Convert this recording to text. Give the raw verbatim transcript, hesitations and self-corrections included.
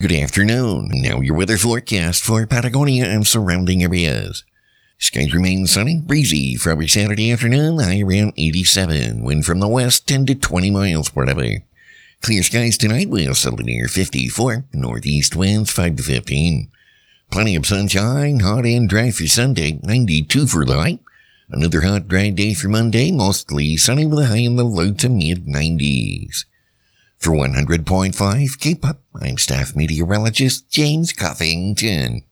Good afternoon. Now your weather forecast for Patagonia and surrounding areas. Skies remain sunny, breezy for every Saturday afternoon, high around eighty-seven. Wind from the west, ten to twenty miles per hour. Clear skies tonight will settle near fifty-four. Northeast winds five to fifteen. Plenty of sunshine, hot and dry for Sunday, ninety-two for the high. Another hot, dry day for Monday, mostly sunny with a high in the low to mid nineties. For one hundred point five K-Pop, I'm staff meteorologist James Coffington.